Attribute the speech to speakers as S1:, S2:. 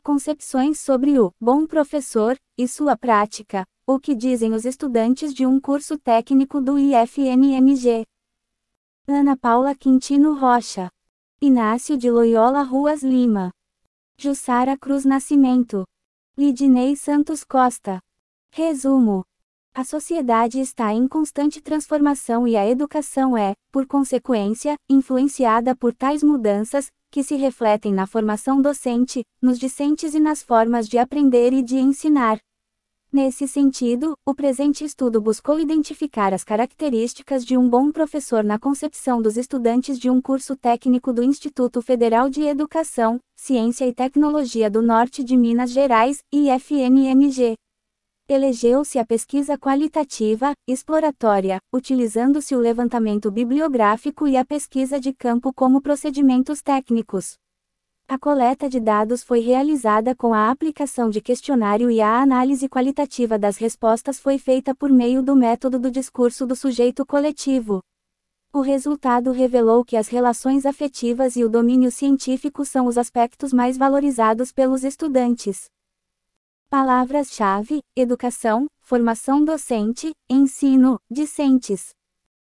S1: Concepções sobre o bom professor e sua prática. O que dizem os estudantes de um curso técnico do IFNMG? Ana Paula Quintino Rocha. Inácio de Loyola Ruas Lima. Jussara Cruz Nascimento. Lidinei Santos Costa. Resumo. A sociedade está em constante transformação e a educação é, por consequência, influenciada por tais mudanças, que se refletem na formação docente, nos discentes e nas formas de aprender e de ensinar. Nesse sentido, o presente estudo buscou identificar as características de um bom professor na concepção dos estudantes de um curso técnico do Instituto Federal de Educação, Ciência e Tecnologia do Norte de Minas Gerais, IFNMG. Elegeu-se a pesquisa qualitativa, exploratória, utilizando-se o levantamento bibliográfico e a pesquisa de campo como procedimentos técnicos. A coleta de dados foi realizada com a aplicação de questionário e a análise qualitativa das respostas foi feita por meio do método do discurso do sujeito coletivo. O resultado revelou que as relações afetivas e o domínio científico são os aspectos mais valorizados pelos estudantes. Palavras-chave: educação, formação docente, ensino, discentes.